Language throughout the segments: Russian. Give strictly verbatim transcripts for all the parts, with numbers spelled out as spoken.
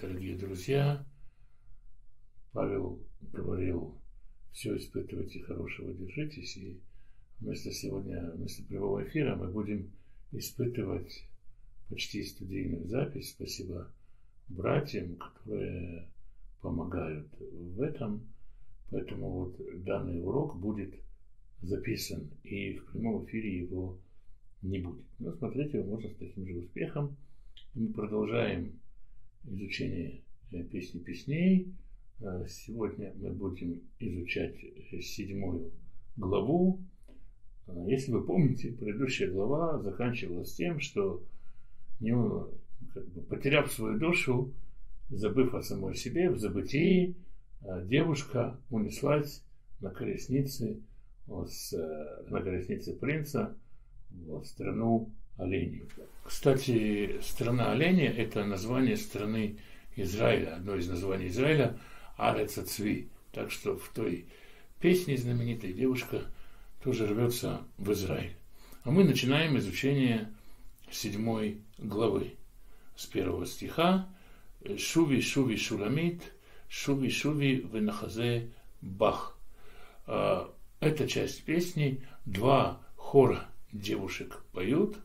дорогие друзья. Павел говорил: все испытывайте, хорошего держитесь. И вместо сегодня, вместо прямого эфира мы будем испытывать почти студийную запись. Спасибо братьям, которые помогают в этом. Поэтому вот данный урок будет записан, и в прямом эфире его не будет. Но смотрите, можно с таким же успехом. Мы продолжаем изучение песни песней. Сегодня мы будем изучать седьмую главу. Если вы помните, предыдущая глава заканчивалась тем, что, не, как бы, потеряв свою душу, забыв о самой себе, в забытии, девушка унеслась на колеснице, на колеснице принца в страну оленей. Кстати, страна оленей – это название страны Израиля, одно из названий Израиля – Арец Ацви. Так что в той песне знаменитой девушка тоже рвется в Израиль. А мы начинаем изучение седьмой главы с первого стиха. Шуви, шуви, шуламит, шуви, шуви, венахазе, бах. Эта часть песни, два хора девушек поют.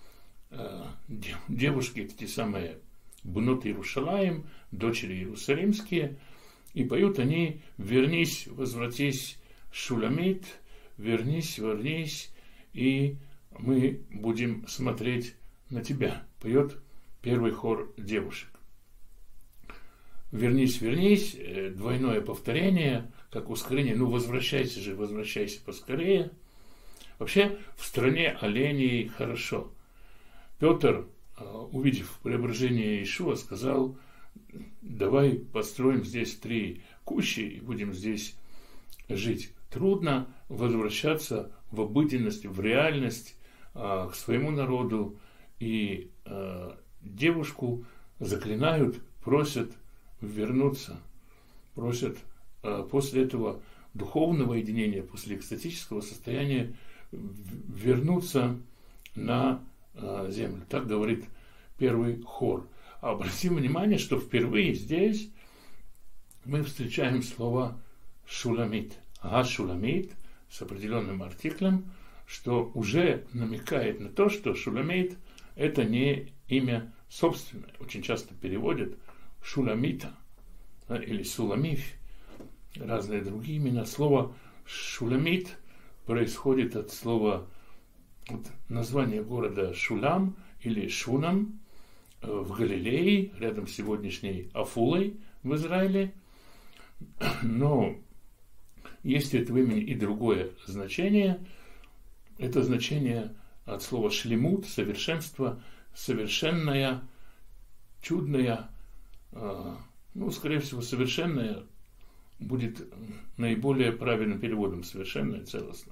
Девушки, это те самые Бнот Иерушалаим, дочери иерусалимские, и поют они: вернись, возвратись, Шуламит, вернись, вернись, и мы будем смотреть на тебя. Поет первый хор девушек. Вернись, вернись, двойное повторение, как ускорение. Ну, возвращайся же, возвращайся поскорее. Вообще, в стране оленей хорошо. Петр, увидев преображение Иешуа, сказал: давай построим здесь три кущи и будем здесь жить. Трудно возвращаться в обыденность, в реальность, к своему народу. И девушку заклинают, просят вернуться, просят после этого духовного единения, после экстатического состояния вернуться на землю. Так говорит первый хор. А обратим внимание, что впервые здесь мы встречаем слово шуламит. Ага, шуламит с определенным артиклем, что уже намекает на то, что шуламит – это не имя собственное. Очень часто переводят шуламита, да, или суламиф, разные другие имена. Слово шуламит происходит от слова, от названия города Шулам или Шунам в Галилее, рядом с сегодняшней Афулой в Израиле. Но есть у этого имени и другое значение. Это значение от слова шлемут, совершенство, совершенная, чудная, ну, скорее всего, совершенная будет наиболее правильным переводом, совершенная, целостно.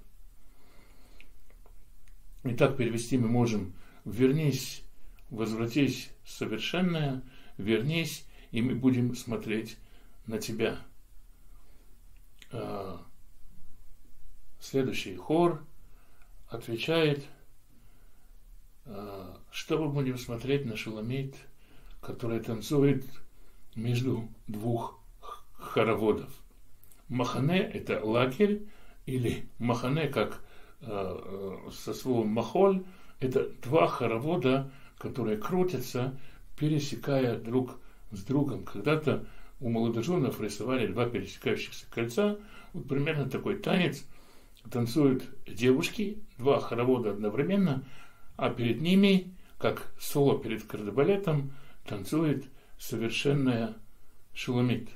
И так перевести мы можем: вернись, возвратись, совершенная, вернись, и мы будем смотреть на тебя. Следующий хор отвечает: что мы будем смотреть на Шуламит, которая танцует между двух хороводов. Махане – это лагерь, или махане, как э, со словом махоль, это два хоровода, которые крутятся, пересекая друг с другом. Когда-то у молодоженов рисовали два пересекающихся кольца. Вот примерно такой танец танцуют девушки, два хоровода одновременно, а перед ними, как соло перед кардебалетом, танцует совершенная Шуламит.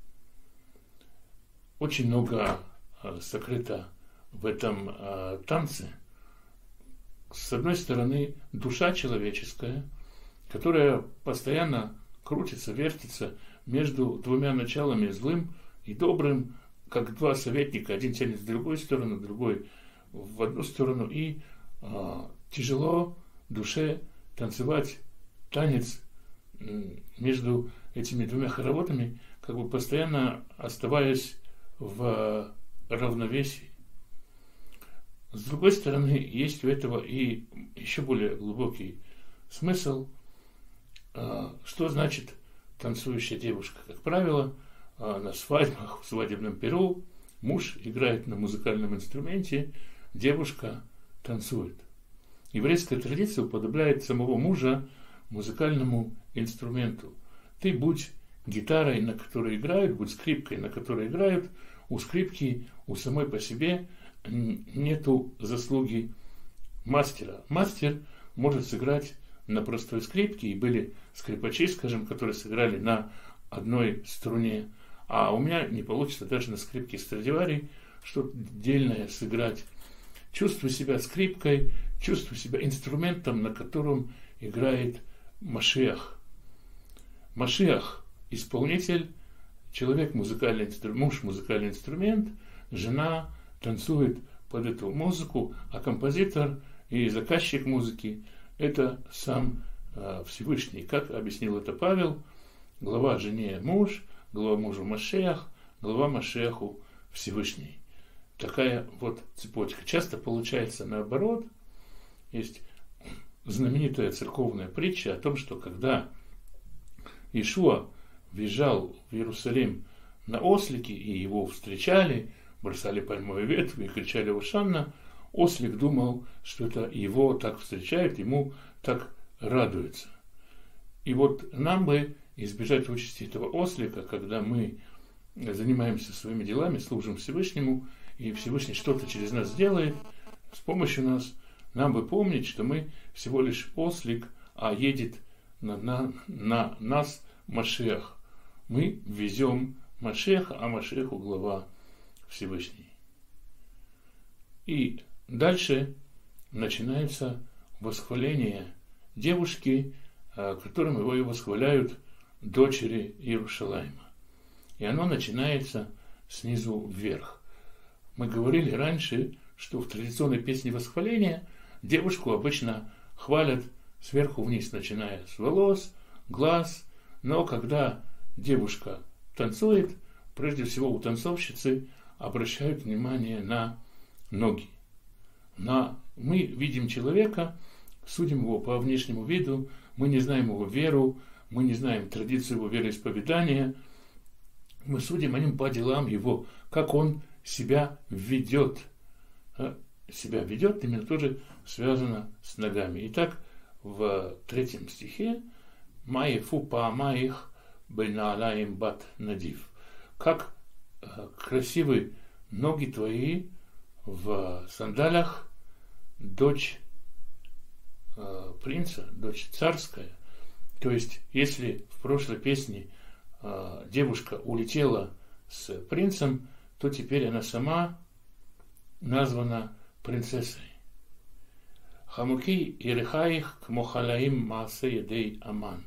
Очень много э, сокрыто в этом э, танце. С одной стороны, душа человеческая, которая постоянно крутится, вертится между двумя началами, злым и добрым, как два советника. Один тянет в другую сторону, другой в одну сторону. И э, тяжело душе танцевать танец между этими двумя хороводами, как бы постоянно оставаясь в равновесии. С другой стороны, есть у этого и еще более глубокий смысл. Что значит танцующая девушка. Как правило, на свадьбах, в свадебном перу муж играет на музыкальном инструменте, девушка танцует. Еврейская традиция уподобляет самого мужа музыкальному инструменту. Ты будь гитарой, на которой играют, будь скрипкой, на которой играют. У скрипки, у самой по себе нету заслуги мастера. Мастер может сыграть на простой скрипке, и были скрипачи, скажем, которые сыграли на одной струне. А у меня не получится даже на скрипке Страдивари что-то дельное сыграть. Чувствуй себя скрипкой, чувствуй себя инструментом, на котором играет Машиах. Машиах – исполнитель, человек – музыкальный инструмент, муж – музыкальный инструмент, жена танцует под эту музыку, а композитор и заказчик музыки – это сам э, Всевышний. Как объяснил это Павел, глава жене муж, глава мужу Машиах, глава Машиаху Всевышний. Такая вот цепочка. Часто получается наоборот. Есть знаменитая церковная притча о том, что когда Иешуа въезжал в Иерусалим на ослике, и его встречали, бросали пальмовые ветви и кричали «Ошанна», ослик думал, что это его так встречают, ему так радуются. И вот нам бы избежать участи этого ослика, когда мы занимаемся своими делами, служим Всевышнему, и Всевышний что-то через нас делает, с помощью нас, нам бы помнить, что мы всего лишь ослик, а едет на, на, на нас Машиах. Мы везем Машиаха, а Машиаху глава Всевышний. И дальше начинается восхваление девушки, которым его и восхваляют дочери Иерушалайма. И оно начинается снизу вверх. Мы говорили раньше, что в традиционной песне восхваления девушку обычно хвалят сверху вниз, начиная с волос, глаз. Но когда девушка танцует, прежде всего у танцовщицы обращают внимание на ноги. На... Мы видим человека, судим его по внешнему виду, мы не знаем его веру, мы не знаем традицию его вероисповедания, мы судим о нем по делам его, как он себя ведет. Себя ведет именно тоже связано с ногами. Итак, в третьем стихе «Маефу паамаих бейнаалаим бат надив». Как красивы ноги твои в сандалях, дочь э, принца, дочь царская. То есть, если в прошлой песне э, девушка улетела с принцем, то теперь она сама названа принцессой. Хамуки и рехаих к мохалаим маасе едей аман.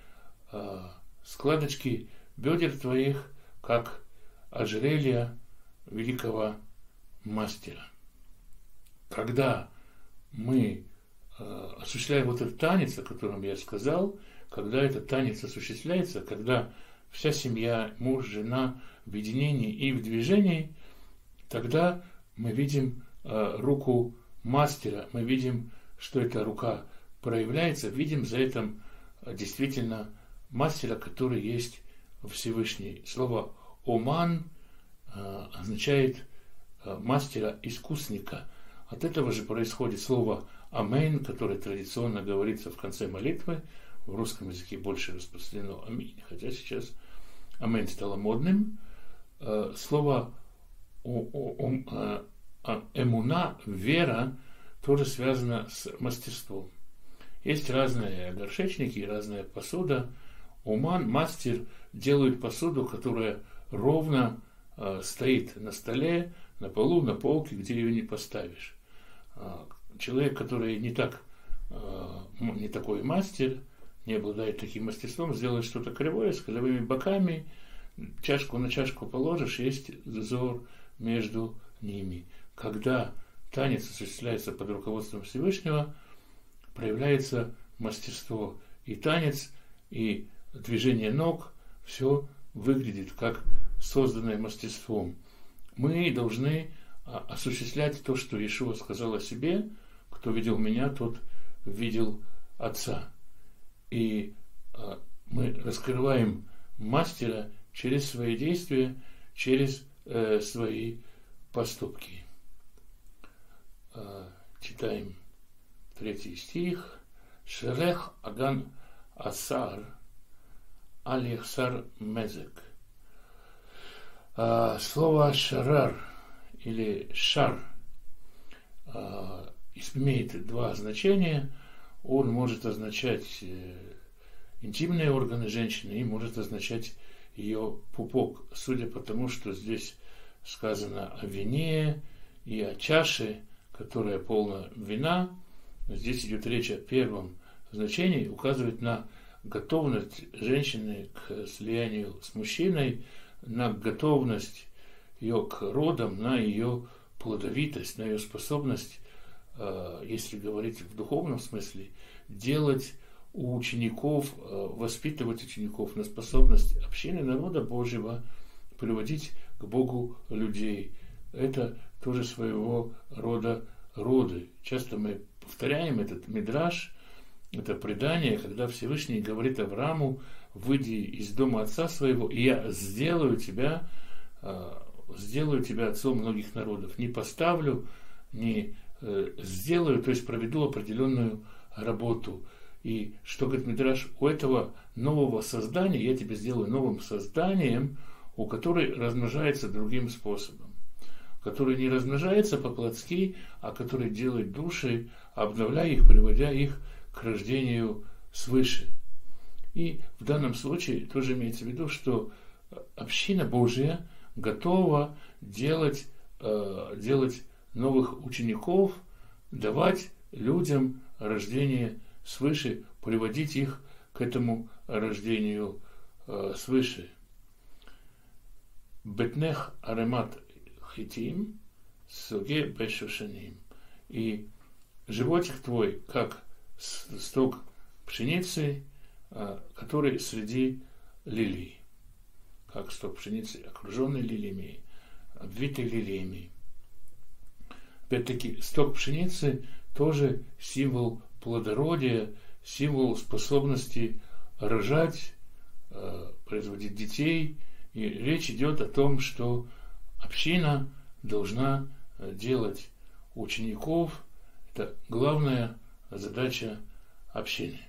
Складочки бедер твоих, как ожерелья великого мастера. Когда мы э, осуществляем вот этот танец, о котором я сказал, когда этот танец осуществляется, когда вся семья, муж, жена в единении и в движении, тогда мы видим э, руку мастера, мы видим, что эта рука проявляется, видим за этим э, действительно мастера, который есть Всевышний. Слово «оман» э, означает э, мастера-искусника. От этого же происходит слово «амен», которое традиционно говорится в конце молитвы. В русском языке больше распространено «аминь», хотя сейчас «амен» стало модным. Э, слово э, «эмуна», «вера», тоже связано с мастерством. Есть разные горшечники, разная посуда. Оман, мастер, делает посуду, которая ровно э, стоит на столе, на полу, на полке, где ее не поставишь. Э, человек, который не, так, э, не такой мастер, не обладает таким мастерством, сделает что-то кривое, с кривыми боками, чашку на чашку положишь, есть зазор между ними. Когда танец осуществляется под руководством Всевышнего, проявляется мастерство. И танец, и движение ног, все выглядит как созданное мастерством. Мы должны осуществлять то, что Иешуа сказал о себе: кто видел меня, тот видел Отца. И мы раскрываем мастера через свои действия, через э, свои поступки. Э, читаем третий стих. Шелех аган асар аль-яхсар мезек. Э, слово шарар или шар э, имеет два значения. Он может означать э, интимные органы женщины и может означать ее пупок, судя по тому, что здесь сказано о вине и о чаше, которая полна вина. Здесь идет речь о первом значении, указывает на готовность женщины к слиянию с мужчиной, на готовность ее к родам, на ее плодовитость, на ее способность, если говорить в духовном смысле, делать у учеников, воспитывать учеников, на способность общины народа Божьего приводить к Богу людей. Это тоже своего рода роды. Часто мы повторяем этот мидраш, это предание, когда Всевышний говорит Аврааму: выйди из дома отца своего, и я сделаю тебя, сделаю тебя отцом многих народов. Не поставлю, не сделаю, то есть проведу определенную работу. И что говорит мидраш: у этого нового создания я тебя сделаю новым созданием, у которой размножается другим способом, который не размножается по-плотски, а который делает души, обновляя их, приводя их к рождению свыше. И в данном случае тоже имеется в виду, что община Божия готова делать, делать новых учеников, давать людям рождение свыше, приводить их к этому рождению э, свыше. Бетнех аремат хитим соге бешушаним. И животик твой, как стог пшеницы, э, который среди лилий. Как стог пшеницы, окруженный лилиями, обвитый лилиями. Опять-таки, стог пшеницы тоже символ плодородия, символ способности рожать, э, производить детей. И речь идет о том, что община должна делать учеников. Это главная задача общины.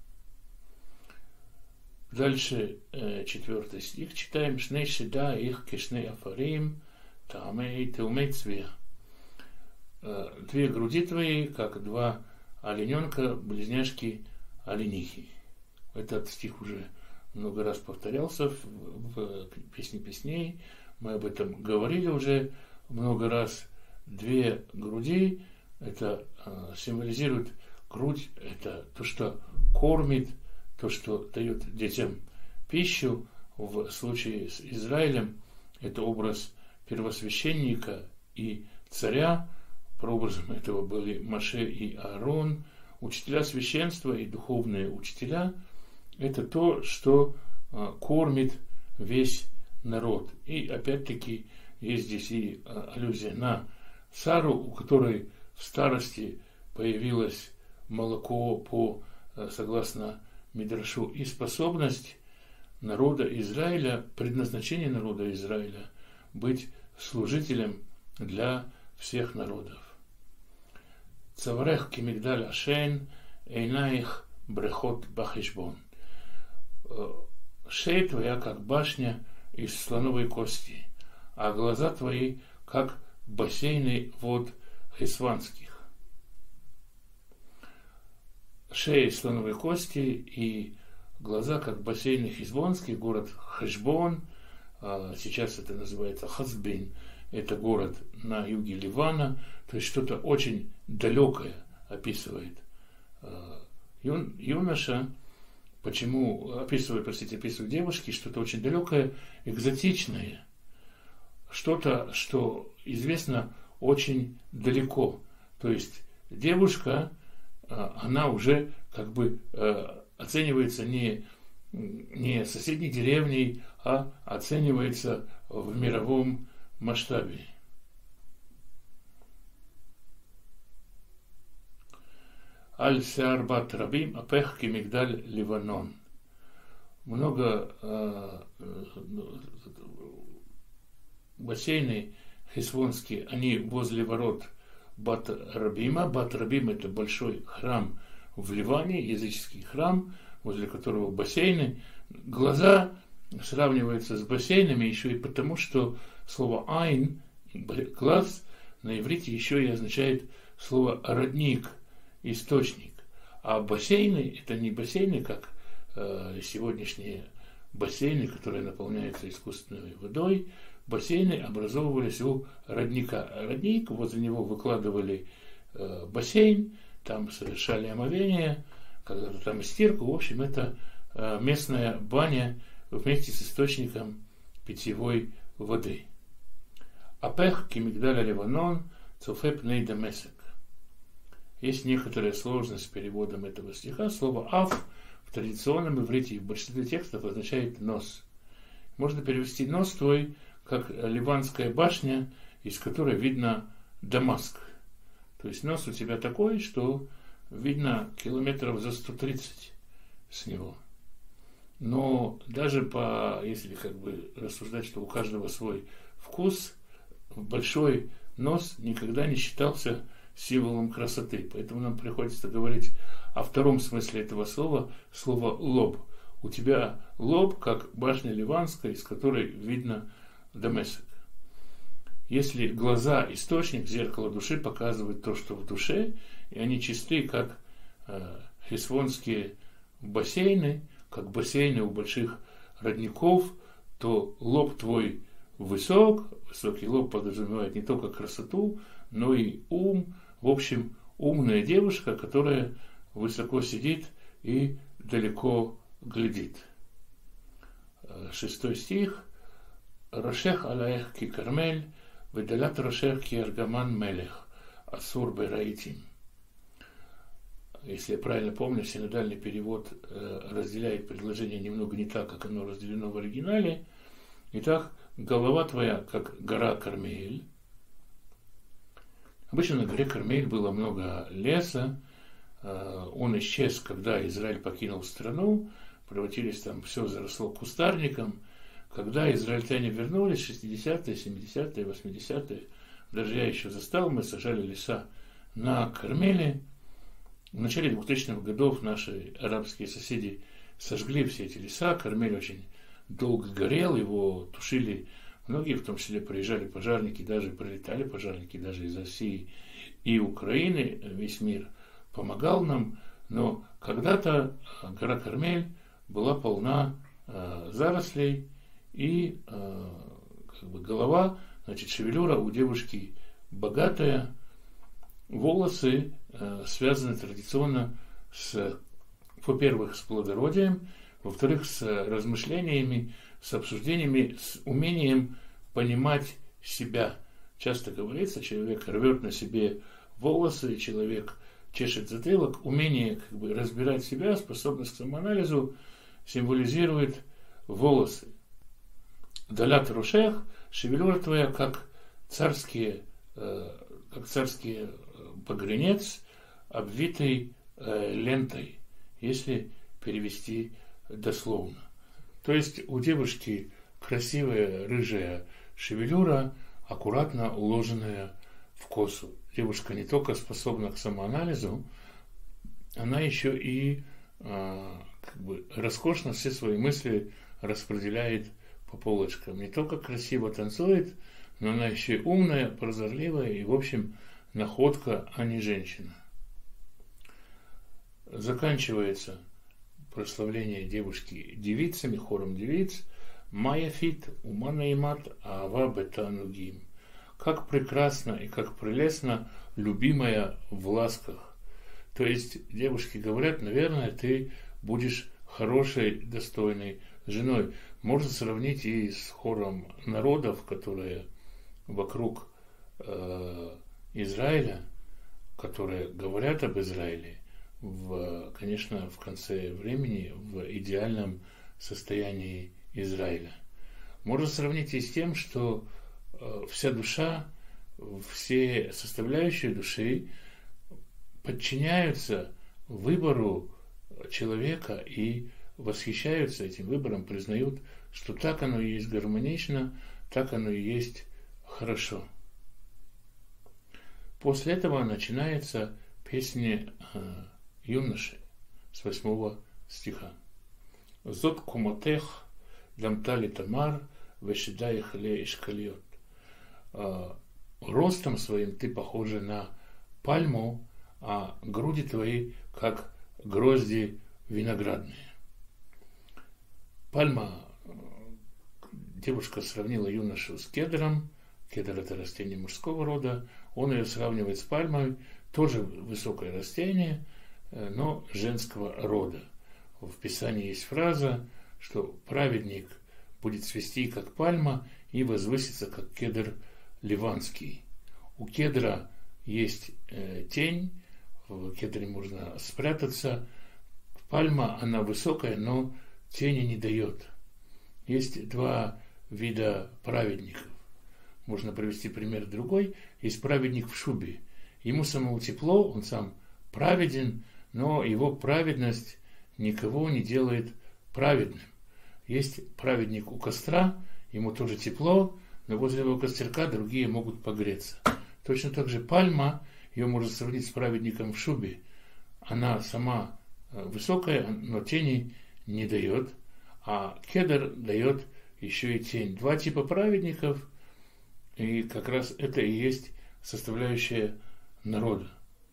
Дальше э, четвертый стих читаем. Шней шеда их кешней афарим таамей теумей цвея. Две груди твои, как два олененка, близняшки оленихи. Этот стих уже много раз повторялся в, в песне песней. Мы об этом говорили уже много раз. Две груди, это э, символизирует грудь, это то, что кормит, то, что дает детям пищу. В случае с Израилем это образ первосвященника и царя. Прообразом этого были Моше и Аарон. Учителя священства и духовные учителя – это то, что а, кормит весь народ. И опять-таки есть здесь и а, аллюзия на Сару, у которой в старости появилось молоко по, а, согласно Мидрашу, и способность народа Израиля, предназначение народа Израиля быть служителем для всех народов. Цаврех кимигдаль ашен, эйнаих брехот бахишбон. Шея твоя, как башня из слоновой кости, а глаза твои, как бассейны вод хисванских. Шея из слоновой кости и глаза, как бассейны хисванских, город Хешбон, сейчас это называется Хазбин, это город на юге Ливана, то есть что-то очень далекое описывает юн, юноша. Почему описывает, простите, описывает девушки, что-то очень далекое, экзотичное, что-то, что известно очень далеко. То есть девушка, она уже как бы оценивается не, не соседней деревней, а оценивается в мировом масштабе. Аль-Сиар бат Рабим апех кимигдаль Ливанон. много э, бассейны хесвонские, они возле ворот Бат-Рабима. Бат-Рабим — это большой храм в Ливане, языческий храм, возле которого бассейны. Глаза сравниваются с бассейнами еще и потому, что слово «айн», глаз, на иврите еще и означает слово «родник», «источник». А бассейны — это не бассейны, как э, сегодняшние бассейны, которые наполняются искусственной водой. Бассейны образовывались у родника. Родник, возле него выкладывали э, бассейн, там совершали омовение, когда-то там стирку. В общем, это э, местная баня вместе с источником питьевой воды. Апех кимигдаля Ливанон цуфеп ней дамесек. Есть некоторая сложность с переводом этого стиха. Слово «ав» в традиционном иврите и в большинстве текстов означает «нос». Можно перевести «нос твой» как ливанская башня, из которой видно Дамаск. То есть нос у тебя такой, что видно километров за сто тридцать с него. Но даже по, если как бы рассуждать, что у каждого свой вкус, большой нос никогда не считался символом красоты. Поэтому нам приходится говорить о втором смысле этого слова, слово «лоб». У тебя лоб, как башня ливанская, из которой видно Дамесек. Если глаза — источник, зеркало души показывает то, что в душе, и они чисты, как э, хесвонские бассейны, как бассейны у больших родников, то лоб твой высок, высокий лоб подразумевает не только красоту, но и ум. В общем, умная девушка, которая высоко сидит и далеко глядит. Шестой стих. Рошех алаэх ки кармель, ведалят рошех ки аргаман мелех, асур бераитим. Если я правильно помню, синодальный перевод разделяет предложение немного не так, как оно разделено в оригинале. Итак, голова твоя, как гора Кармель. Обычно на горе Кармель было много леса. Он исчез, когда Израиль покинул страну. Превратились там, все заросло кустарником. Когда израильтяне вернулись, шестидесятые, семидесятые, восьмидесятые, даже я еще застал, мы сажали леса на Кармеле. В начале двухтысячных годов наши арабские соседи сожгли все эти леса. Кармель очень долго горел, его тушили многие, в том числе приезжали пожарники, даже прилетали пожарники даже из России и Украины. Весь мир помогал нам, но когда-то гора Кармель была полна э, зарослей, и э, как бы голова, значит, шевелюра у девушки богатая, волосы э, связаны традиционно с, во-первых, с плодородием, во-вторых, с размышлениями, с обсуждениями, с умением понимать себя. Часто говорится, человек рвет на себе волосы, человек чешет затылок. Умение как бы разбирать себя, способность к самоанализу символизирует волосы. Далят рушех, шевелюра твоя, как царские, э, как царский погребец, обвитый э, лентой, если перевести дословно. То есть у девушки красивая рыжая шевелюра, аккуратно уложенная в косу. Девушка не только способна к самоанализу, она еще и э, как бы роскошно все свои мысли распределяет по полочкам. Не только красиво танцует, но она еще и умная, прозорливая и, в общем, находка, а не женщина. Заканчивается прославление девушки девицами, хором девиц. Майя фит, ума наимат, аава бета нугим. Как прекрасно и как прелестно любимая в ласках. То есть девушки говорят, наверное, ты будешь хорошей, достойной женой. Можно сравнить и с хором народов, которые вокруг э, Израиля, которые говорят об Израиле, в, конечно, в конце времени в идеальном состоянии Израиля. Можно сравнить и с тем, что э, вся душа, все составляющие души подчиняются выбору человека и восхищаются этим выбором, признают, что так оно и есть гармонично, так оно и есть хорошо. После этого начинается песня э, юноши с восьмого стиха. Зот кумотех дамтали тамар вешидаих ле ишкальот. Ростом своим ты похожа на пальму, а груди твои как грозди виноградные. Пальма, девушка сравнила юношу с кедром. Кедр — это растение мужского рода. Он ее сравнивает с пальмой, тоже высокое растение, но женского рода. В Писании есть фраза, что праведник будет цвести, как пальма, и возвысится, как кедр ливанский. У кедра есть э, тень, в кедре можно спрятаться. Пальма, она высокая, но тени не дает. Есть два вида праведников. Можно привести пример другой. Есть праведник в шубе. Ему самому тепло, он сам праведен, но его праведность никого не делает праведным. Есть праведник у костра, ему тоже тепло, но возле его костерка другие могут погреться. Точно так же пальма, ее можно сравнить с праведником в шубе. Она сама высокая, но тени не дает, а кедр дает еще и тень. Два типа праведников, и как раз это и есть составляющая народа.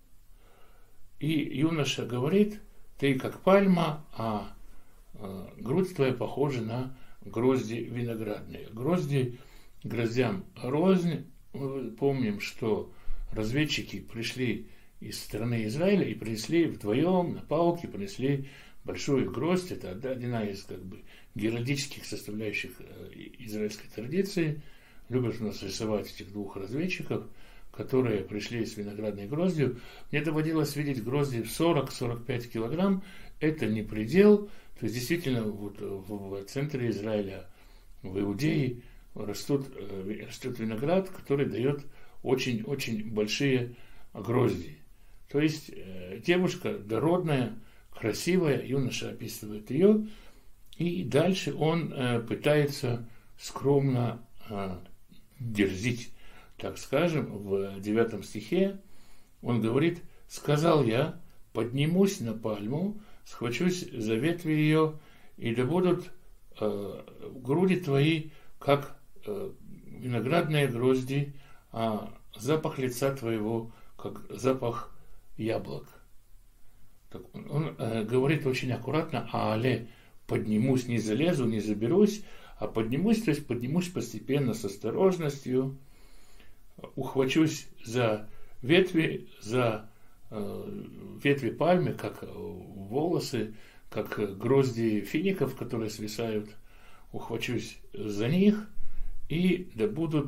И юноша говорит: ты как пальма, а э, грудь твоя похожа на грозди виноградные. Грозди гроздям рознь. Мы помним, что разведчики пришли из страны Израиля и принесли вдвоем на палке, принесли большую гроздь. Это одна из как бы геральдических составляющих израильской традиции. Любят у нас рисовать этих двух разведчиков, которые пришли с виноградной гроздью. Мне доводилось видеть грозди в сорок-сорок пять килограмм. Это не предел. То есть действительно вот в центре Израиля, в Иудее, растут, растет виноград, который дает очень-очень большие грозди. То есть девушка дородная, красивая, юноша описывает ее, и дальше он пытается скромно дерзить, так скажем. В девятом стихе он говорит: «Сказал я, поднимусь на пальму, схвачусь за ветви ее, и да будут э, груди твои, как э, виноградные грозди, а запах лица твоего, как запах яблок». Так он он э, говорит очень аккуратно: «Але, поднимусь, не залезу, не заберусь, а поднимусь, то есть поднимусь постепенно, с осторожностью, ухвачусь за ветви, за э, ветви пальмы, как волосы, как грозди фиников, которые свисают, ухвачусь за них, и да будут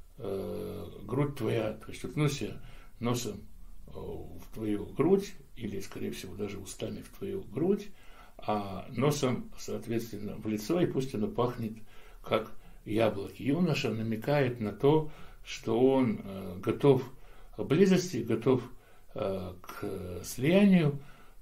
э, грудь твоя», то есть уткнусь я носом в твою грудь, или, скорее всего, даже устами в твою грудь, а носом, соответственно, в лицо, и пусть оно пахнет как яблоки. Юноша намекает на то, что он э, готов к близости, готов э, к слиянию.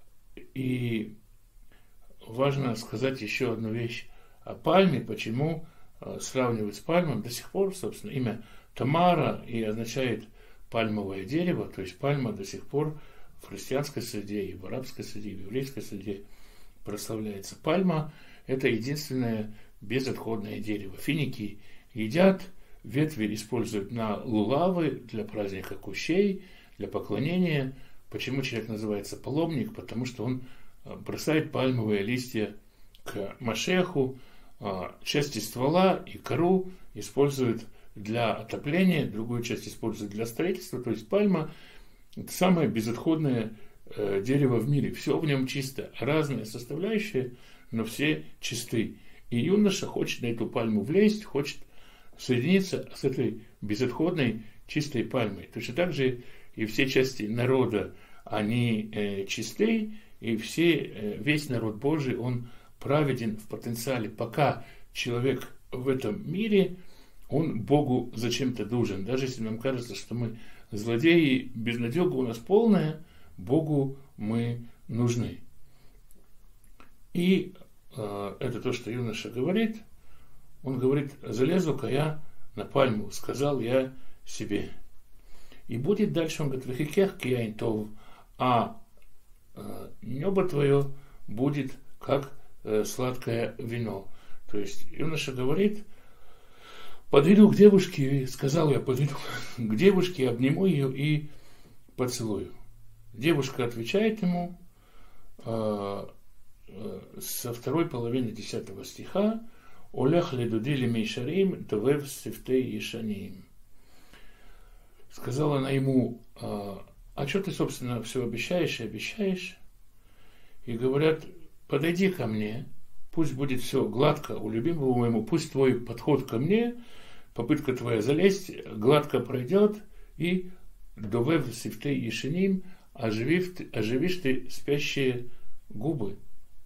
И важно сказать еще одну вещь о пальме, почему э, сравнивают с пальмом. До сих пор, собственно, имя Тамара и означает пальмовое дерево, то есть пальма до сих пор в христианской среде, и в арабской среде, и в еврейской среде прославляется. Пальма – это единственное безотходное дерево. Финики едят, ветви используют на лулавы, для праздника кущей, для поклонения. Почему человек называется паломник? Потому что он бросает пальмовые листья к Машеху, части ствола и кору использует для отопления, другую часть использует для строительства. То есть пальма – это самое безотходное э, дерево в мире. Все в нем чисто, разные составляющие, но все чисты. И юноша хочет на эту пальму влезть, хочет соединиться с этой безотходной чистой пальмой. Точно так же и все части народа, они э, чисты, и все, э, весь народ Божий, он праведен в потенциале. Пока человек в этом мире, он Богу зачем-то должен. Даже если нам кажется, что мы злодеи, безнадега у нас полная, Богу мы нужны. И э, это то, что юноша говорит, он говорит: залезу-ка я на пальму, сказал я себе. И будет дальше, он говорит: вехикех кияин тов, а э, небо твое будет как э, сладкое вино. То есть юноша говорит: подойду к девушке, сказал я, подойду к девушке, обниму ее и поцелую. Девушка отвечает ему э, э, со второй половины десятого стиха: «Олех ледудили мейшарим, довев сифтей ешаним». Сказала она ему: а, а что ты, собственно, все обещаешь и обещаешь? И говорят: подойди ко мне, пусть будет все гладко у любимого моему, пусть твой подход ко мне, попытка твоя залезть, гладко пройдет, и довев сифтей ешаним, оживишь, оживишь ты спящие губы.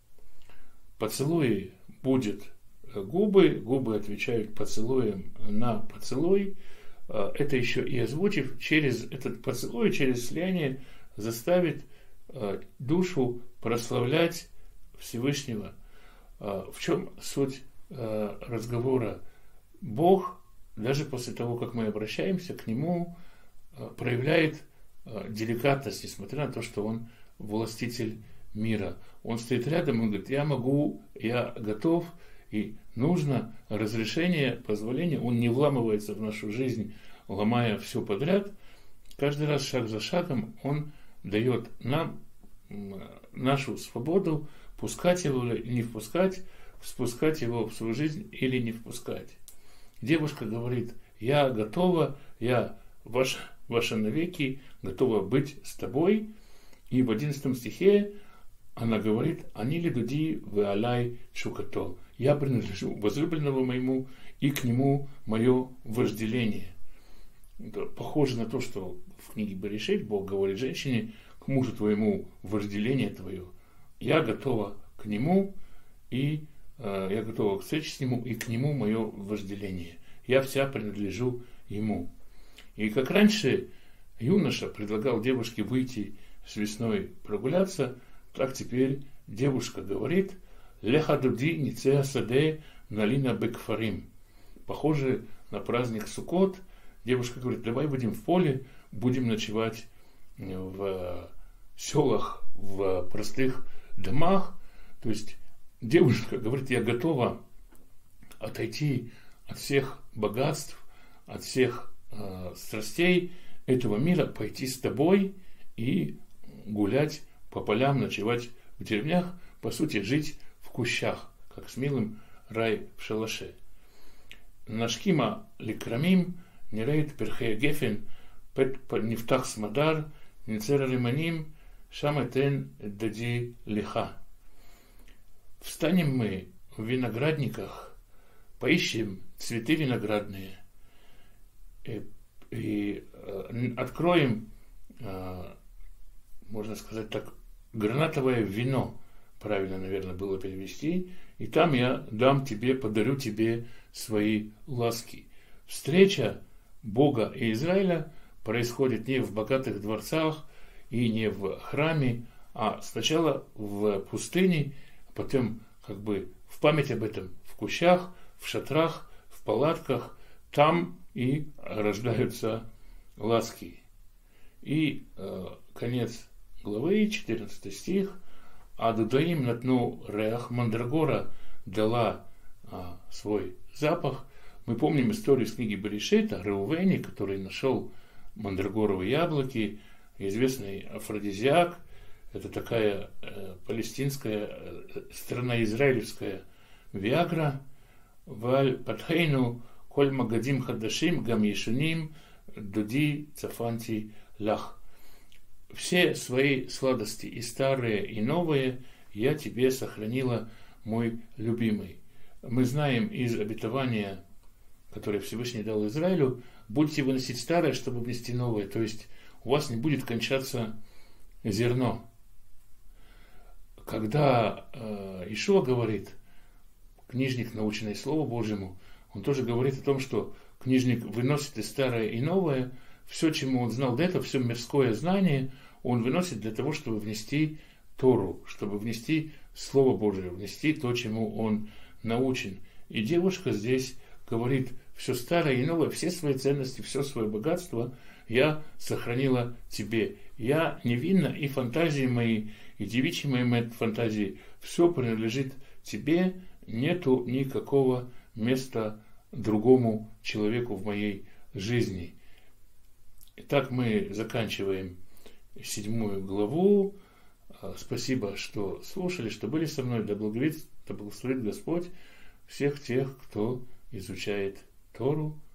Поцелуй будет губы, губы отвечают поцелуем на поцелуй. Это еще и озвучив, через этот поцелуй, через слияние заставит душу прославлять Всевышнего. В чем суть разговора? Бог, даже после того, как мы обращаемся к Нему, проявляет деликатность, несмотря на то, что Он властитель мира. Он стоит рядом, Он говорит: я могу, я готов, и нужно разрешение, позволение. Он не вламывается в нашу жизнь, ломая все подряд. Каждый раз, шаг за шагом, Он дает нам нашу свободу пускать его или не впускать, впускать его в свою жизнь или не впускать. Девушка говорит: я готова, я ваша, ваша навеки, готова быть с тобой. И в одиннадцатом стихе она говорит: они ли дуди в алай чукато. Я принадлежу возлюбленному моему, и к нему мое вожделение. Это похоже на то, что в книге Берешит Бог говорит женщине: к мужу твоему вожделение твое. Я готова к нему, и э, я готова к встрече с нему, и к нему мое вожделение. Я вся принадлежу ему. И как раньше юноша предлагал девушке выйти с весной прогуляться, так теперь девушка говорит: лехадуди ницеа саде налина бекфарим. Похоже на праздник Суккот. Девушка говорит: давай будем в поле, будем ночевать в селах, в простых домах. То есть девушка говорит: я готова отойти от всех богатств, от всех э, страстей этого мира, пойти с тобой и гулять по полям, ночевать в деревнях, по сути, жить в кущах, как с милым рай в шалаше. Нашкима ликрамим, нерейт перхея гефен, пет нефтах смадар, ницера риманим, шаматен дади лиха. Встанем мы в виноградниках, поищем цветы виноградные и, и э, откроем, э, можно сказать так, гранатовое вино, правильно, наверное, было перевести, и там я дам тебе, подарю тебе свои ласки. Встреча Бога и Израиля происходит не в богатых дворцах и не в храме, а сначала в пустыне, а потом как бы в память об этом в кущах, в шатрах, в палатках, там и рождаются ласки. И э, конец главы, четырнадцатый стих. А дудаим натну реах, мандрагора дала а, свой запах. Мы помним историю из книги Берешит о Реувене, который нашел мандрагоровые яблоки, известный афродизиак. Это такая э, палестинская, э, страна израильская виагра. Валь патхейну коль магадим хадашим гам ешуним дуди цафанти лах. Все свои сладости, и старые, и новые, я тебе сохранила, мой любимый. Мы знаем из обетования, которое Всевышний дал Израилю: будете выносить старое, чтобы внести новое. То есть у вас не будет кончаться зерно. Когда э, Ишуа говорит, книжник, наученный Слову Божьему, он тоже говорит о том, что книжник выносит и старое, и новое. Все, чему он знал до этого, все мирское знание, он выносит для того, чтобы внести Тору, чтобы внести Слово Божие, внести то, чему он научен. И девушка здесь говорит: все старое и новое, все свои ценности, все свое богатство я сохранила тебе. Я невинна, и фантазии мои, и девичьи мои фантазии, все принадлежит тебе, нету никакого места другому человеку в моей жизни. Итак, мы заканчиваем седьмую главу. Спасибо, что слушали, что были со мной. Да благословит, да благословит Господь всех тех, кто изучает Тору.